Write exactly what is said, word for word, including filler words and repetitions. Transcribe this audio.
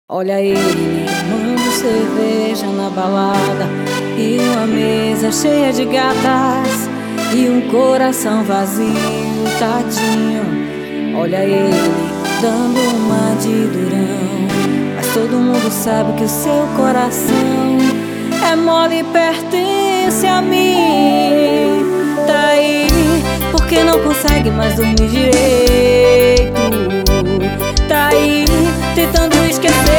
Olha ele tomando cerveja na balada, e uma mesa cheia de gatas, e um coração vazio, tadinho. Olha ele dando uma de durão, mas todo mundo sabe que o seu coração é mole e pertence a mim. Tá aí porque não consegue mais dormir direito. Tá aí tentando esquecer